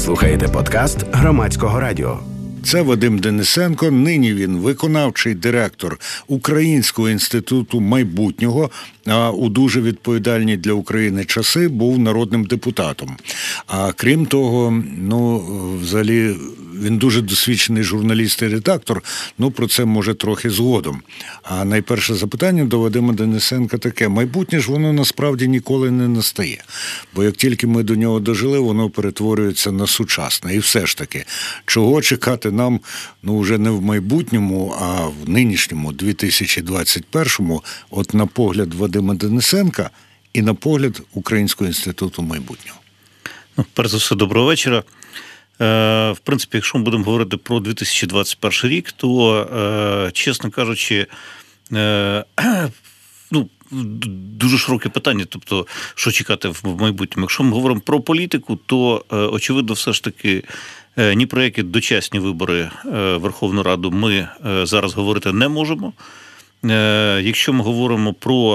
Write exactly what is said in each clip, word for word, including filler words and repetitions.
слухаєте подкаст Громадського радіо. Це Вадим Денисенко, нині він виконавчий директор Українського інституту майбутнього, а у дуже відповідальні для України часи був народним депутатом. А крім того, ну, взагалі, він дуже досвідчений журналіст і редактор, ну, про це може трохи згодом. А найперше запитання до Вадима Денисенка таке: майбутнє ж воно насправді ніколи не настає. Бо як тільки ми до нього дожили, воно перетворюється на сучасне. І все ж таки, чого чекати нам, ну, вже не в майбутньому, а в нинішньому, дві тисячі двадцять першому, от на погляд Вадима Денисенка і на погляд Українського інституту майбутнього? Ну, перш за все, доброго вечора. В принципі, якщо ми будемо говорити про дві тисячі двадцять перший рік, то, чесно кажучи, ну, дуже широке питання, тобто, що чекати в майбутньому. Якщо ми говоримо про політику, то, очевидно, все ж таки, ні про які дочасні вибори в Верховну Раду ми зараз говорити не можемо. Якщо ми говоримо про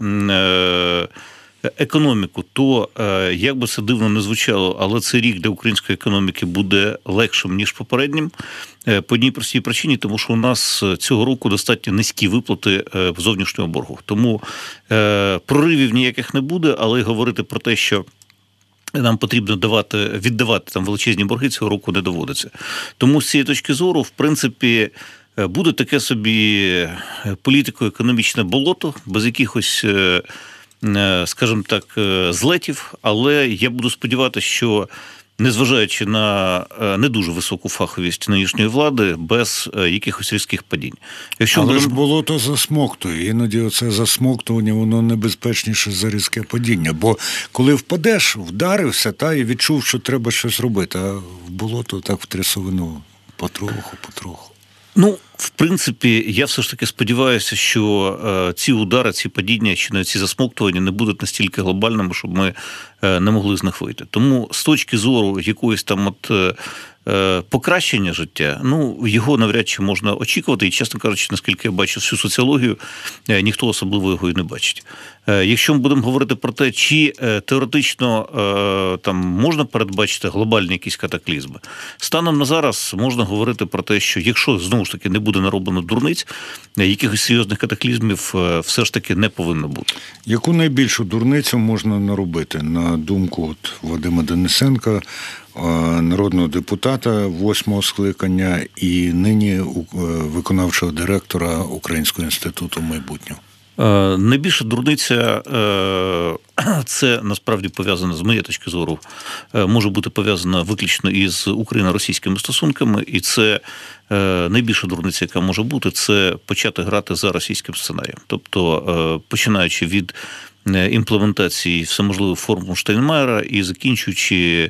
економіку, то, як би це дивно не звучало, але цей рік для української економіки буде легшим, ніж попереднім, по одній простій причині, тому що у нас цього року достатньо низькі виплати зовнішнього боргу. Тому проривів ніяких не буде, але й говорити про те, що нам потрібно давати, віддавати там величезні борги, цього року не доводиться. Тому з цієї точки зору, в принципі, буде таке собі політико-економічне болото, без якихось, скажімо так, злетів, але я буду сподіватися, що, незважаючи на не дуже високу фаховість нинішньої влади, без якихось різких падінь. Якщо Але будемо... ж болото засмоктує. Іноді оце засмоктування, воно небезпечніше за різке падіння. Бо коли впадеш, вдарився, та, і відчув, що треба щось робити, а в болото так в трясовину потроху, потроху. Ну, в принципі, я все ж таки сподіваюся, що е, ці удари, ці падіння, чи навіть ці засмоктування не будуть настільки глобальними, щоб ми е, не могли з них вийти. Тому з точки зору якоїсь там от е, покращення життя, ну, його навряд чи можна очікувати. І, чесно кажучи, наскільки я бачу всю соціологію, е, ніхто особливо його і не бачить. Е, якщо ми будемо говорити про те, чи е, теоретично е, там можна передбачити глобальні якісь катаклізми, станом на зараз можна говорити про те, що якщо, знову ж таки, не буде нароблено дурниць, якихось серйозних катаклізмів все ж таки не повинно бути. Яку найбільшу дурницю можна наробити, на думку от Вадима Денисенка, народного депутата восьмого скликання і нині виконавчого директора Українського інституту майбутнього? Найбільша дурниця – це насправді пов'язано, з моєї точки зору, може бути пов'язано виключно із україно-російськими стосунками, і це найбільша дурниця, яка може бути, це почати грати за російським сценарієм. Тобто, починаючи від імплементації всеможливих формул Штайнмайєра і закінчуючи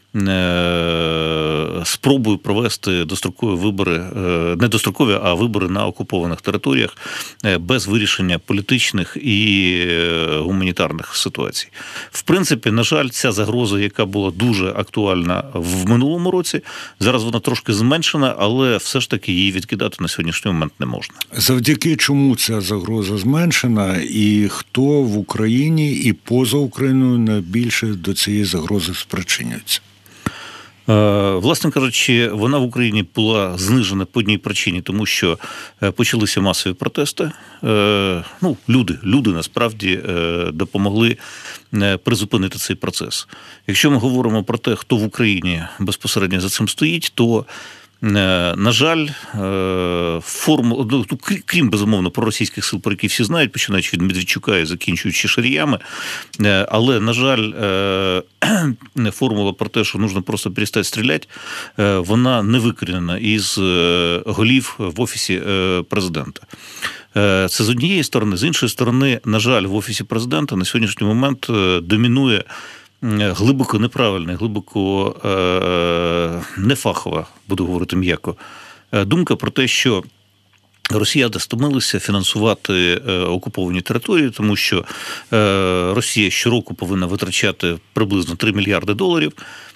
спробую провести дострокові вибори, не дострокові, а вибори на окупованих територіях без вирішення політичних і гуманітарних ситуацій. В принципі, на жаль, ця загроза, яка була дуже актуальна в минулому році, зараз вона трошки зменшена, але все ж таки її відкидати на сьогоднішній момент не можна. Завдяки чому ця загроза зменшена, і хто в Україні і поза Україною найбільше до цієї загрози спричинюється? Власне кажучи, вона в Україні була знижена по одній причині, тому що почалися масові протести. Ну, люди, люди насправді допомогли призупинити цей процес. Якщо ми говоримо про те, хто в Україні безпосередньо за цим стоїть, то, на жаль, форму, ну, крім, безумовно, проросійських сил, про які всі знають, починаючи від Медведчука і закінчуючи Шаріями, але, на жаль, формула про те, що потрібно просто перестати стріляти, вона не викорінена із голів в Офісі президента. Це з однієї сторони. З іншої сторони, на жаль, в Офісі президента на сьогоднішній момент домінує глибоко неправильна, глибоко нефахова, буду говорити м'яко, думка про те, що росіяни стомилися фінансувати окуповані території, тому що Росія щороку повинна витрачати приблизно три мільярди доларів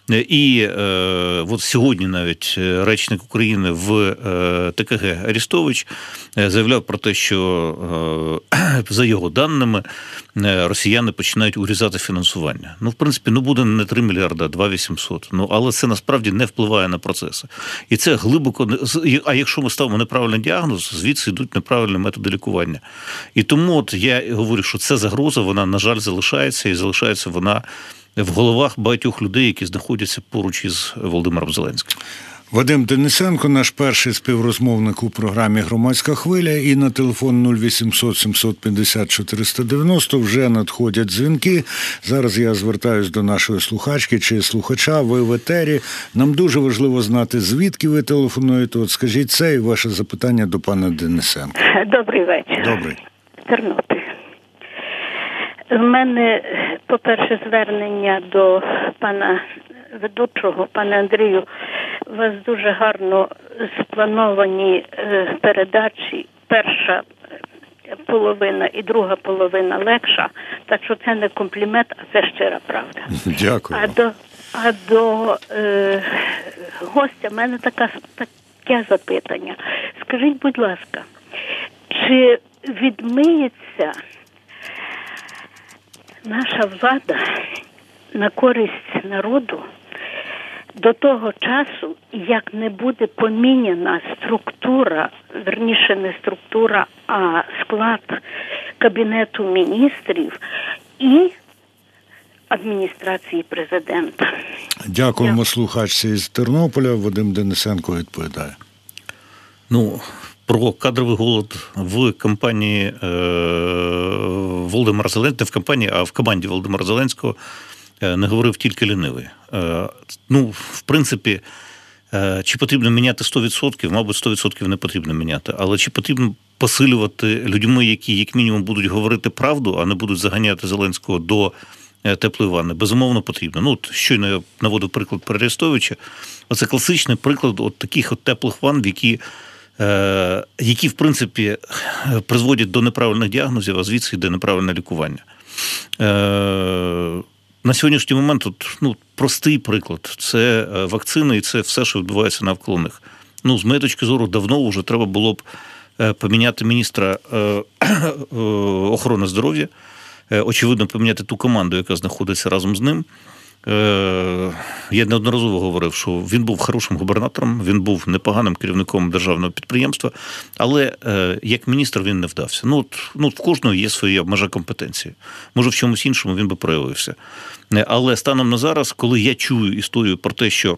І е, от сьогодні навіть речник України в е, ТКГ Арістович заявляв про те, що е, за його даними росіяни починають урізати фінансування. Ну, в принципі, ну буде не три мільярда, а два вісімсот. Ну, але це насправді не впливає на процеси. І це глибоко... А якщо ми ставимо неправильний діагноз, звідси йдуть неправильні методи лікування. І тому от я говорю, що ця загроза, вона, на жаль, залишається, і залишається вона в головах багатьох людей, які знаходяться поруч із Володимиром Зеленським. Вадим Денисенко, наш перший співрозмовник у програмі «Громадська хвиля», і на телефон нуль вісімсот сімсот п'ятдесят чотириста дев'яносто вже надходять дзвінки. Зараз я звертаюсь до нашої слухачки чи слухача, ви в етері. Нам дуже важливо знати, звідки ви телефонуєте. От скажіть це і ваше запитання до пана Денисенка. Добрий вечір. Добрий. Тернопіль. У мене, по-перше, звернення до пана ведучого, пане Андрію. У вас дуже гарно сплановані передачі. Перша половина і друга половина легша. Так що це не комплімент, а це щира правда. Дякую. А до, а до е, гостя в мене така, таке запитання. Скажіть, будь ласка, чи відмиється наша влада на користь народу до того часу, як не буде поміняна структура, верніше не структура, а склад Кабінету міністрів і адміністрації президента? Дякуємо Дякую. слухачці із Тернополя. Вадим Денисенко відповідає. Ну, про кадровий голод в компанії е, Володимира Зеленського, не в компанії, а в команді Володимира Зеленського не говорив тільки лінивий. Ну, в принципі, чи потрібно міняти сто відсотків? Мабуть, сто відсотків не потрібно міняти. Але чи потрібно посилювати людьми, які, як мінімум, будуть говорити правду, а не будуть заганяти Зеленського до теплої ванни? Безумовно, потрібно. Ну, от щойно я наводив приклад про Арестовича. Оце класичний приклад от таких от теплих ванн, які, е, які, в принципі, призводять до неправильних діагнозів, а звідси йде неправильне лікування. Е, На сьогоднішній момент от, ну, простий приклад. Це вакцини і це все, що відбувається навколо них. Ну, з моєї точки зору, давно вже треба було б поміняти міністра охорони здоров'я, очевидно, поміняти ту команду, яка знаходиться разом з ним. Я неодноразово говорив, що він був хорошим губернатором, він був непоганим керівником державного підприємства, але як міністр він не вдався. Ну, от, ну, в кожного є своя межа компетенції. Може, в чомусь іншому він би проявився. Але станом на зараз, коли я чую історію про те, що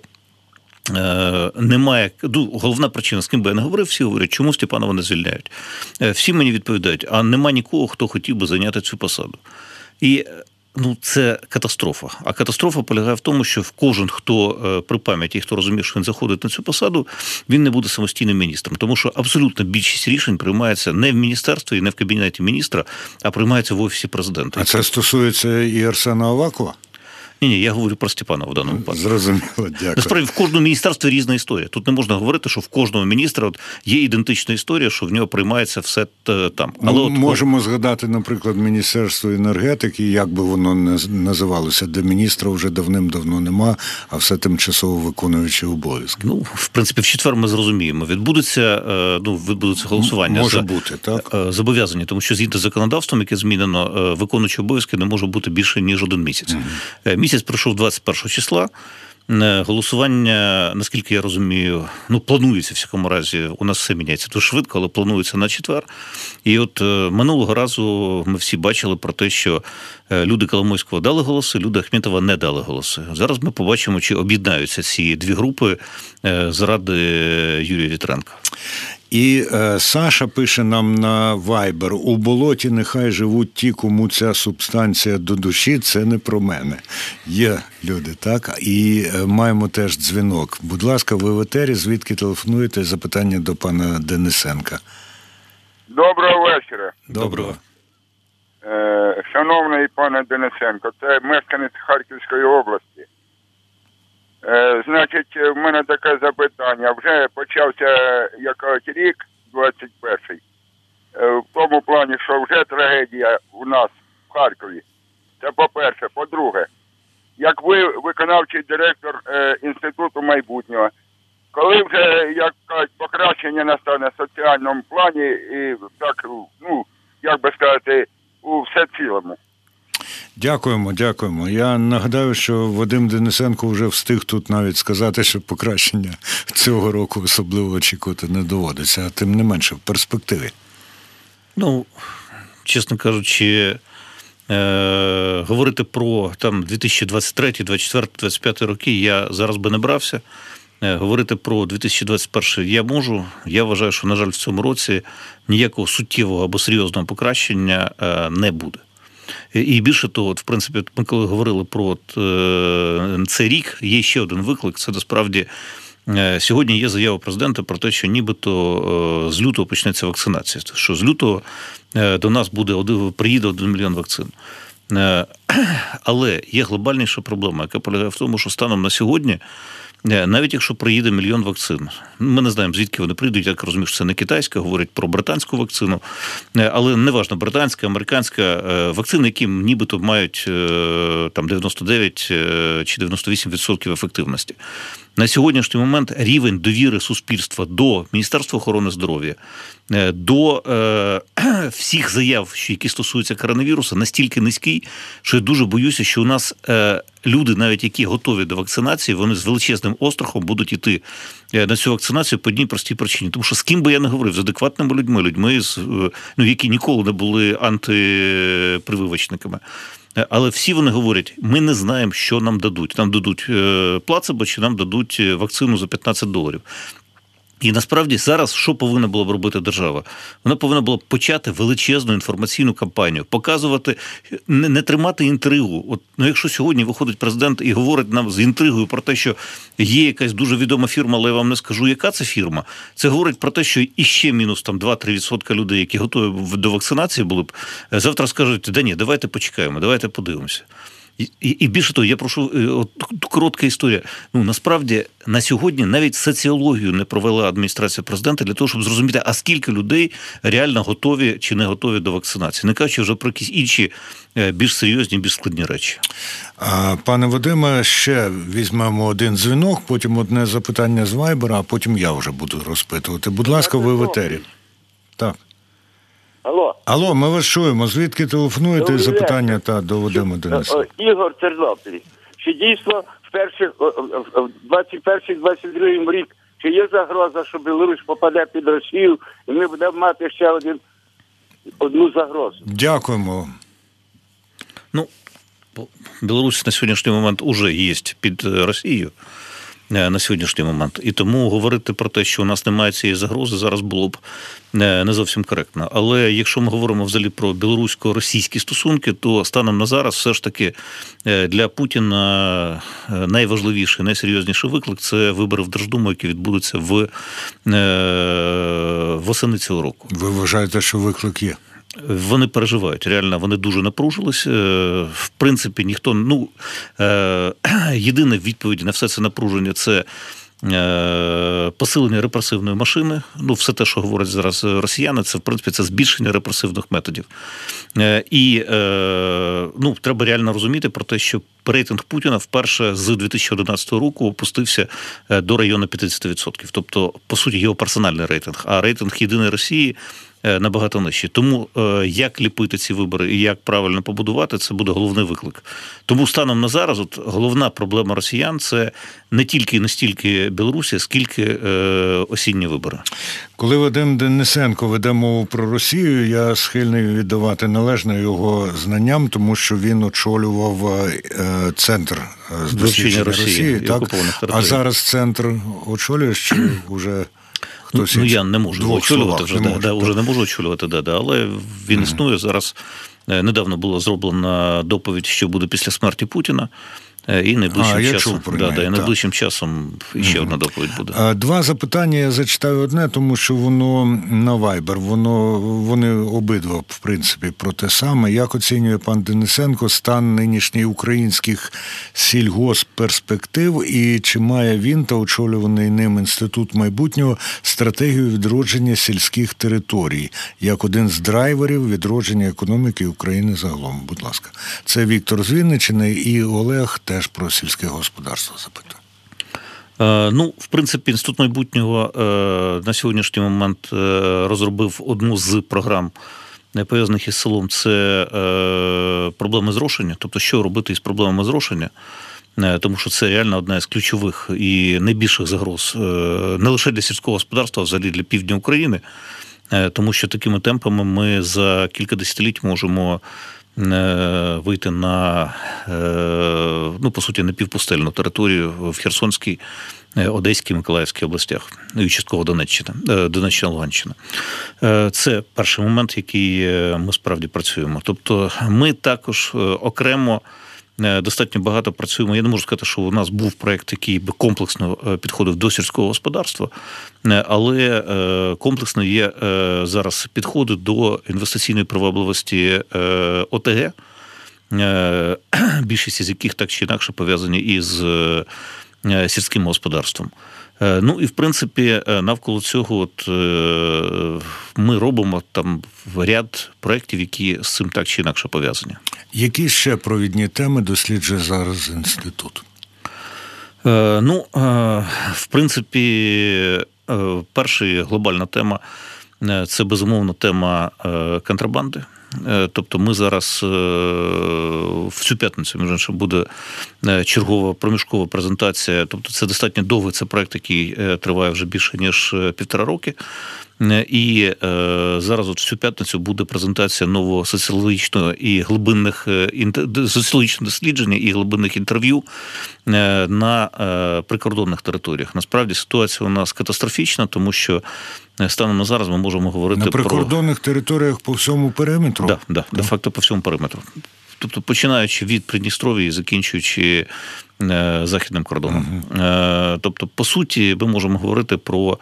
немає, ну, головна причина, з ким би я не говорив, всі говорять, чому Степанова не звільняють. Всі мені відповідають, а нема нікого, хто хотів би зайняти цю посаду. І ну, це катастрофа. А катастрофа полягає в тому, що кожен, хто при пам'яті, хто розуміє, що він заходить на цю посаду, він не буде самостійним міністром. Тому що абсолютно більшість рішень приймається не в міністерстві і не в кабінеті міністра, а приймається в Офісі президента. А це стосується і Арсена Авакова? Ні-ні, я говорю про Степанова в даному випадку. Зрозуміло, дякую. Насправді, в кожному міністерстві різна історія. Тут не можна говорити, що в кожного міністра от є ідентична історія, що в нього приймається все там. Але ну, от можемо згадати, наприклад, Міністерство енергетики, як би воно не називалося, де міністра вже давним-давно нема, а все тимчасово виконуючи обов'язки. Ну, в принципі, в четвер ми зрозуміємо. Відбудеться, ну, відбудеться голосування. Може за, бути, так? Зобов'язані, тому що згідно з законодавством, яке змінено, виконуючи обов'язки не може бути більше, ніж один місяць. Угу. Місяць пройшов двадцять першого числа. Голосування, наскільки я розумію, ну, планується, в всякому разі, у нас все міняється дуже швидко, але планується на четвер. І от минулого разу ми всі бачили про те, що люди Коломойського дали голоси, люди Ахметова не дали голоси. Зараз ми побачимо, чи об'єднаються ці дві групи заради Юрія Вітренка. І е, Саша пише нам на Viber: у болоті нехай живуть ті, кому ця субстанція до душі, це не про мене. Є люди, так? І е, маємо теж дзвінок. Будь ласка, ви в етері, звідки телефонуєте? Запитання до пана Денисенка. Доброго вечора. Доброго. Е, шановний пане Денисенко, це мешканець Харківської області. Е, значить, в мене таке запитання. Вже почався якийсь рік, двадцять перший, е, в тому плані, що вже трагедія у нас в Харкові. Це по-перше. По-друге, як ви виконавчий директор е, Інституту майбутнього, коли вже, як кажуть, покращення настане в соціальному плані і так, ну, як би сказати, у всецілому? Дякуємо, дякуємо. Я нагадаю, що Вадим Денисенко вже встиг тут навіть сказати, що покращення цього року особливо очікувати не доводиться, а тим не менше в перспективі. Ну, чесно кажучи, е- говорити про там дві тисячі двадцять третій, двадцять четвертий, двадцять п'ятий роки я зараз би не брався. Е- говорити про дві тисячі двадцять перший я можу. Я вважаю, що, на жаль, в цьому році ніякого суттєвого або серйозного покращення е- не буде. І більше того, от, в принципі, ми коли говорили про от, е, цей рік, є ще один виклик. Це, насправді, е, сьогодні є заява президента про те, що нібито е, з лютого почнеться вакцинація. Що з лютого е, до нас буде один, приїде один мільйон вакцин. Е, але є глобальніша проблема, яка полягає в тому, що станом на сьогодні, навіть якщо приїде мільйон вакцин, ми не знаємо, звідки вони прийдуть, я розумію, що це не китайська, говорять про британську вакцину, але неважно, британська, американська, вакцини, які нібито мають там дев'яносто дев'ять чи дев'яносто вісім відсотків ефективності. На сьогоднішній момент рівень довіри суспільства до Міністерства охорони здоров'я, до е, всіх заяв, які стосуються коронавірусу, настільки низький, що я дуже боюся, що у нас е, люди, навіть які готові до вакцинації, вони з величезним острахом будуть йти на цю вакцинацію по одній простій причині. Тому що з ким би я не говорив, з адекватними людьми, людьми, ну, які ніколи не були антипрививочниками. Але всі вони говорять, ми не знаємо, що нам дадуть. Нам дадуть плацебо чи нам дадуть вакцину за п'ятнадцять доларів. І насправді зараз що повинна була б робити держава? Вона повинна була б почати величезну інформаційну кампанію, показувати, не, не тримати інтригу. От, ну, якщо сьогодні виходить президент і говорить нам з інтригою про те, що є якась дуже відома фірма, але я вам не скажу, яка це фірма, це говорить про те, що іще мінус там два-три відсотки людей, які готові до вакцинації були б, завтра скажуть, да ні, давайте почекаємо, давайте подивимося. І, і, і більше того, я прошу, от, коротка історія. Ну, насправді, на сьогодні навіть соціологію не провела адміністрація президента для того, щоб зрозуміти, а скільки людей реально готові чи не готові до вакцинації. Не кажучи вже про якісь інші, більш серйозні, більш складні речі. Пане Вадиме, ще візьмемо один дзвінок, потім одне запитання з Вайбера, а потім я вже буду розпитувати. Будь ласка, ви в етері. Так. Алло. Алло, ми вас чуємо. Звідки телефонуєте? Запитання та до Вадима Дениса. Ігор, Тернопіль. Чи дійсно в перших в двадцять перший двадцять другий рік чи є загроза, що Білорусь попаде під Росію, і ми будемо мати ще один одну загрозу? Дякуємо. Ну, Білорусь на сьогоднішній момент уже є під Росією. На сьогоднішній момент. І тому говорити про те, що у нас немає цієї загрози, зараз було б не зовсім коректно. Але якщо ми говоримо взагалі про білорусько-російські стосунки, то станом на зараз все ж таки для Путіна найважливіший, найсерйозніший виклик – це вибори в Держдуму, які відбудуться в восени цього року. Ви вважаєте, що виклик є? Вони переживають, реально, вони дуже напружились. В принципі, ніхто, ну, єдина відповідь на все це напруження – це посилення репресивної машини. Ну, все те, що говорять зараз росіяни, це, в принципі, це збільшення репресивних методів. І, ну, треба реально розуміти про те, що рейтинг Путіна вперше з дві тисячі одинадцятого року опустився до району п'ятдесят відсотків. Тобто, по суті, його персональний рейтинг. А рейтинг «Єдиної Росії» набагато нижчі. Тому як ліпити ці вибори і як правильно побудувати, це буде головний виклик. Тому станом на зараз от головна проблема росіян – це не тільки і не стільки Білорусі, скільки е, осінні вибори. Коли Вадим Денисенко веде мову про Росію, я схильний віддавати належне його знанням, тому що він очолював е, центр з дослідження Росії. Росії так? А зараз центр очолює, чи вже... Ну, ну, я не можу очолювати, вже, не, можу, да, вже не можу очолювати, да, да, але він mm-hmm. існує. Зараз недавно була зроблена доповідь, що буде після смерті Путіна. І найближчим а, часом, да, неї, да, і найближчим часом ще mm-hmm. одна доповідь буде. Два запитання я зачитаю одне, тому що воно на Viber, воно, вони обидва, в принципі, про те саме. Як оцінює пан Денисенко стан нинішніх українських сільгоспперспектив і чи має він та очолюваний ним Інститут майбутнього стратегію відродження сільських територій, як один з драйверів відродження економіки України загалом? Будь ласка. Це Віктор з Вінниччини і Олег теж про сільське господарство запитую. Ну, в принципі, Інститут майбутнього на сьогоднішній момент розробив одну з програм, пов'язаних із селом, це проблеми зрошення. Тобто, що робити із проблемами зрошення, тому що це реально одна із ключових і найбільших загроз не лише для сільського господарства, а взагалі для півдня України, тому що такими темпами ми за кілька десятиліть можемо вийти на, ну, по суті, напівпустельну територію в Херсонській, Одеській, Миколаївській областях, і частково Донеччина, Донеччина, Луганщина. Це перший момент, який ми справді працюємо. Тобто ми також окремо достатньо багато працюємо. Я не можу сказати, що у нас був проєкт, який би комплексно підходив до сільського господарства, але комплексно є зараз підходи до інвестиційної привабливості ОТГ, більшість з яких так чи інакше пов'язані із сільським господарством. Ну і, в принципі, навколо цього от, ми робимо там ряд проєктів, які з цим так чи інакше пов'язані. Які ще провідні теми досліджує зараз інститут? Ну, в принципі, перша глобальна тема – це, безумовно, тема контрабанди. Тобто ми зараз в цю п'ятницю, між іншим, буде чергова проміжкова презентація. Тобто це достатньо довгий, це проєкт, який триває вже більше, ніж півтора роки. І зараз от в цю п'ятницю буде презентація нового соціологічного і глибинних соціологічного дослідження і глибинних інтерв'ю на прикордонних територіях. Насправді ситуація у нас катастрофічна, тому що станом на зараз ми можемо говорити про... На прикордонних про... територіях по всьому периметру? Так, да, да, де-факто по всьому периметру. Тобто починаючи від Придністров'я і закінчуючи західним кордоном. Uh-huh. Тобто, по суті, ми можемо говорити про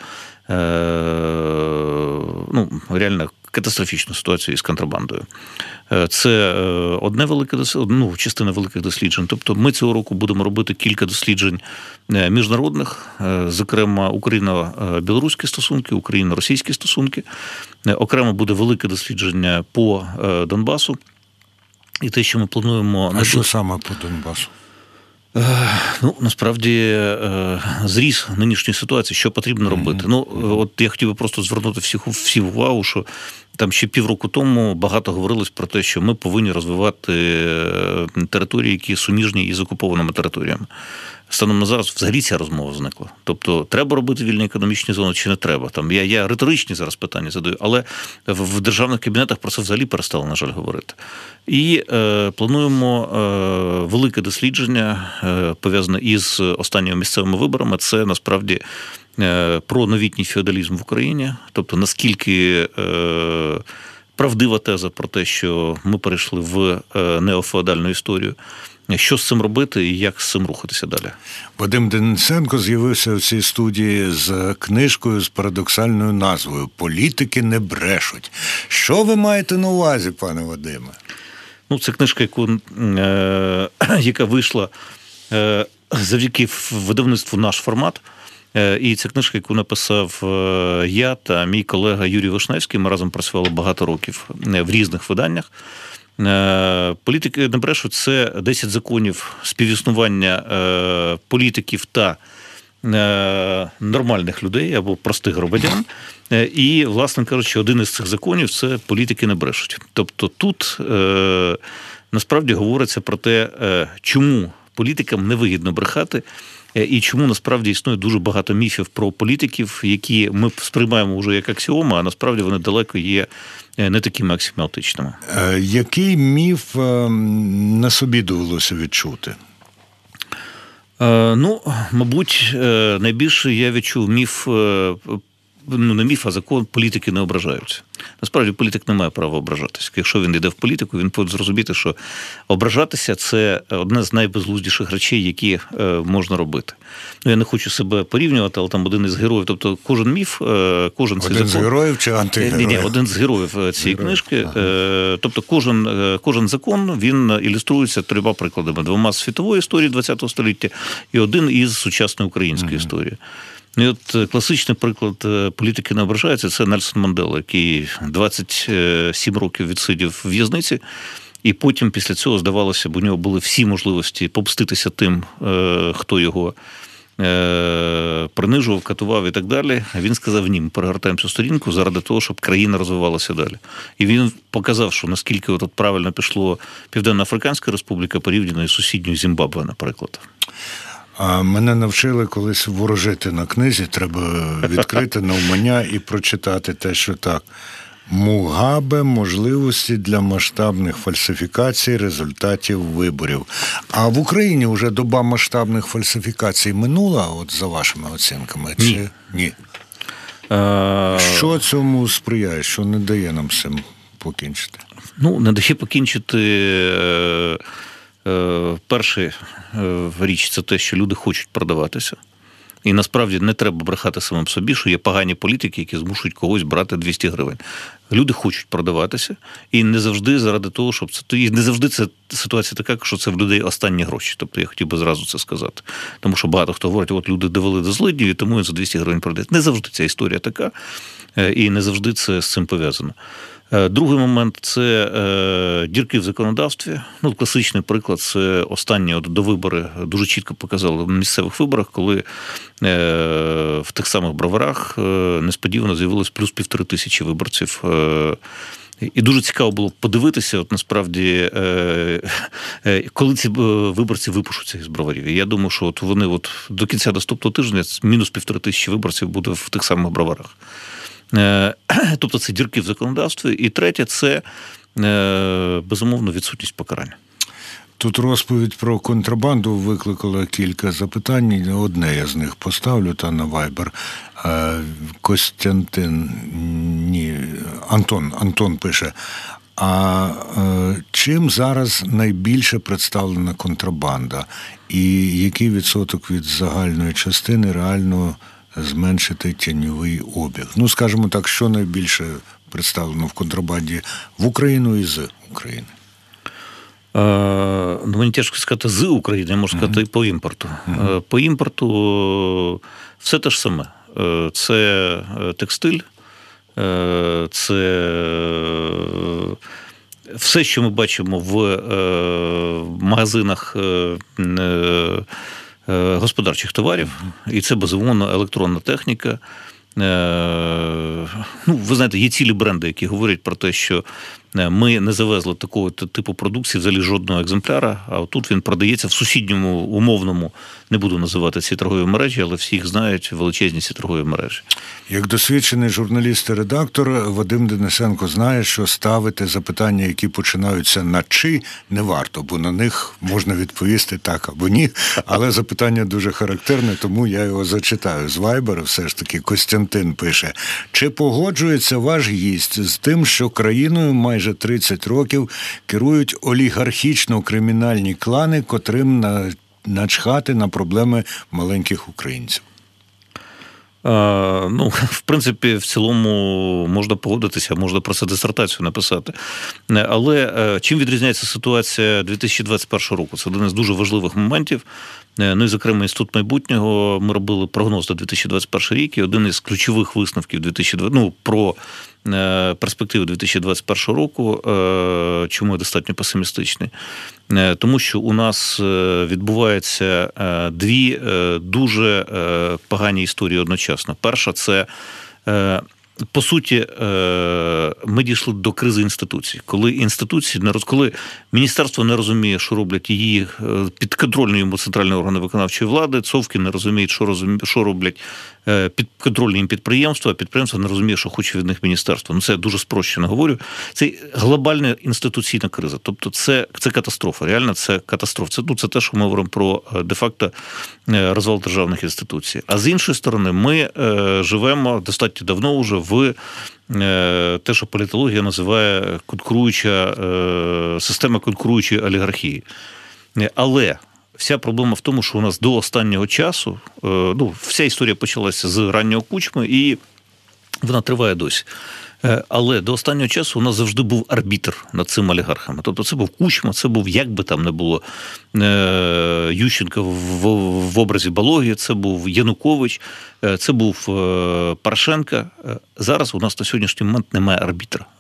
ну, реально катастрофічну ситуацію із контрабандою. Це одне велике ну, частина великих досліджень. Тобто ми цього року будемо робити кілька досліджень міжнародних, зокрема україно-білоруські стосунки, україно-російські стосунки. Окремо буде велике дослідження по Донбасу. І те, що ми плануємо... А що саме по Донбасу? Ну, насправді, зріз нинішньої ситуації, що потрібно робити. Mm-hmm. Ну, от я хотів би просто звернути всіх, всіх увагу, що там ще півроку тому багато говорилось про те, що ми повинні розвивати території, які суміжні із окупованими територіями. Станом на зараз взагалі ця розмова зникла. Тобто, треба робити вільні економічні зони чи не треба? Там я, я риторичні зараз питання задаю, але в, в державних кабінетах про це взагалі перестали, на жаль, говорити. І е, плануємо е, велике дослідження, е, пов'язане із останніми місцевими виборами. Це, насправді, е, про новітній феодалізм в Україні. Тобто, наскільки е, правдива теза про те, що ми перейшли в е, неофеодальну історію. Що з цим робити і як з цим рухатися далі? Вадим Денисенко з'явився в цій студії з книжкою з парадоксальною назвою «Політики не брешуть». Що ви маєте на увазі, пане Вадиме? Ну, це книжка, яку, е, яка вийшла е, завдяки видавництву «Наш формат». Е, і це книжка, яку написав е, я та мій колега Юрій Вишневський. Ми разом працювали багато років в різних виданнях. Політики не брешуть – це десять законів співіснування політиків та нормальних людей або простих громадян. І, власне кажучи, один із цих законів – це політики не брешуть. Тобто тут насправді говориться про те, чому політикам невигідно брехати, і чому насправді існує дуже багато міфів про політиків, які ми сприймаємо вже як аксіоми, а насправді вони далеко є не такими аксіоматичними. Який міф на собі довелося відчути? Ну, мабуть, найбільше я відчув міф, ну не міф, а закон, політики не ображаються. Насправді, політик не має права ображатися. Якщо він йде в політику, він повинен зрозуміти, що ображатися – це одне з найбезглуздіших речей, які можна робити. Ну, я не хочу себе порівнювати, але там один із героїв, тобто кожен міф, кожен цей закон... Один з героїв чи антигероїв? Ні, ні, один з героїв цієї Герой. книжки. Ага. Тобто кожен, кожен закон, він ілюструється трьома прикладами. Двома з світової історії ХХ століття і один із сучасної української ага. історії. І от класичний приклад політики не ображаються – це Нельсон Мандела, який двадцять сім років відсидів в в'язниці І потім після цього, здавалося б, у нього були всі можливості помститися тим, хто його принижував, катував і так далі. А він сказав, ні, ми перегортаємо цю сторінку заради того, щоб країна розвивалася далі. І він показав, що наскільки от правильно пішло Південно-Африканська Республіка порівняно із сусідньою Зімбабве, наприклад. А мене навчили колись ворожити на книзі, треба відкрити навмання і прочитати те, що так. Мугабе – можливості для масштабних фальсифікацій результатів виборів. А в Україні вже доба масштабних фальсифікацій минула, от за вашими оцінками? Чи ні? Ні. А... Що цьому сприяє? Що не дає нам з цим покінчити? Ну, не дає покінчити... Перша річ – це те, що люди хочуть продаватися. І насправді не треба брехати самим собі, що є погані політики, які змушують когось брати двісті гривень. Люди хочуть продаватися, і не завжди заради того, щоб це... І не завжди це ситуація така, що це в людей останні гроші. Тобто я хотів би зразу це сказати. Тому що багато хто говорить, от люди довели до злиднів, і тому за двісті гривень продають. Не завжди ця історія така, і не завжди це з цим пов'язано. Другий момент – це е, дірки в законодавстві. Ну, класичний приклад – це останні от, довибори дуже чітко показали на місцевих виборах, коли е, в тих самих Броварах е, несподівано з'явилось плюс півтори тисячі виборців. Е, і дуже цікаво було подивитися, от насправді, е, е, коли ці виборці випишуться із Броварів. І я думаю, що от вони от, до кінця наступного тижня мінус півтори тисячі виборців буде в тих самих Броварах. Тобто це дірки в законодавстві. І третє – це, безумовно, відсутність покарання. Тут розповідь про контрабанду викликала кілька запитань. Одне я з них поставлю, та на Вайбер. Костянтин, ні, Антон, Антон пише, а чим зараз найбільше представлена контрабанда? І який відсоток від загальної частини реально зменшити тіньовий обіг? Ну, скажімо так, що найбільше представлено в контрабанді в Україну і з України? Е, ну, мені тяжко сказати з України, я можу сказати uh-huh. і по імпорту. Uh-huh. По імпорту все те ж саме. Це текстиль, це все, що ми бачимо в магазинах господарчих товарів, і це, безумовно, електронна техніка. Ну, ви знаєте, є цілі бренди, які говорять про те, що ми не завезли такого типу продукції, взагалі жодного екземпляра, а тут він продається в сусідньому, умовному, не буду називати ці торгові мережі, але всі їх знають, величезні ці торгові мережі. Як досвідчений журналіст і редактор, Вадим Денисенко знає, що ставити запитання, які починаються на «чи», не варто, бо на них можна відповісти так або ні, але запитання дуже характерне, тому я його зачитаю. З Вайбера все ж таки Костянтин пише: чи погоджується ваш гість з тим, що країною майже майже тридцять років керують олігархічно-кримінальні клани, котрим на... начхати на проблеми маленьких українців? А, ну, в принципі, в цілому можна погодитися, можна про це дисертацію написати. Але чим відрізняється ситуація дві тисячі двадцять першого року? Це один із дуже важливих моментів. Ну і, зокрема, Інститут майбутнього, ми робили прогноз на дві тисячі двадцять перший рік, і один із ключових висновків дві тисячі двадцять, ну, про перспективи дві тисячі двадцять першого року, чому я достатньо песимістичний? Тому що у нас відбуваються дві дуже погані історії одночасно. Перша – це, по суті, ми дійшли до кризи інституцій. Коли інституції, коли міністерство не розуміє, що роблять її підконтрольні йому центральні органи виконавчої влади, цовки не розуміють, що, розумі... що роблять підконтрольні їм підприємства, а підприємство не розуміє, що хоче від них міністерство. Ну, це я дуже спрощено говорю. Це глобальна інституційна криза. Тобто це, це катастрофа. Реально це катастрофа. Це, ну, це те, що ми говоримо про де-факто розвал державних інституцій. А з іншої сторони, ми е, живемо достатньо давно вже в е, те, що політологія називає конкуруюча е, система конкуруючої олігархії. Але вся проблема в тому, що у нас до останнього часу, ну, вся історія почалася з раннього Кучми, і вона триває досі. Але до останнього часу у нас завжди був арбітр над цими олігархами. Тобто це був Кучма, це був, як би там не було, Ющенко в образі Балоги, це був Янукович, це був Порошенко. Зараз у нас на сьогоднішній момент немає арбітра.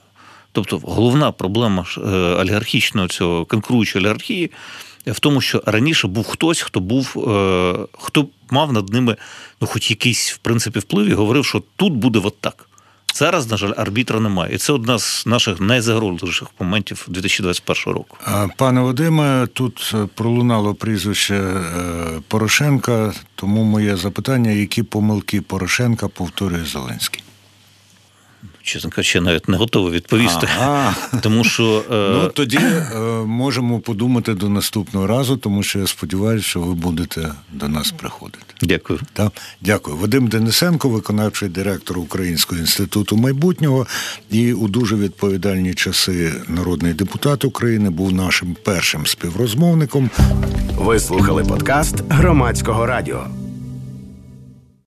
Тобто головна проблема олігархічного цього конкуруючої олігархії в тому, що раніше був хтось, хто був, хто мав над ними, ну, хоч якийсь, в принципі, вплив і говорив, що тут буде от так. Зараз, на жаль, арбітра немає. І це одна з наших найзагрозливіших моментів дві тисячі двадцять першого року. Пане Вадиме, тут пролунало прізвище Порошенка, тому моє запитання, які помилки Порошенка повторює Зеленський? Чесно кажучи, я навіть не готовий відповісти. Ага. Тому що... Ну, тоді е, можемо подумати до наступного разу, тому що я сподіваюся, що ви будете до нас приходити. Дякую. Так? Дякую. Вадим Денисенко, виконавчий директор Українського інституту майбутнього і у дуже відповідальні часи народний депутат України, був нашим першим співрозмовником. Ви слухали подкаст Громадського радіо.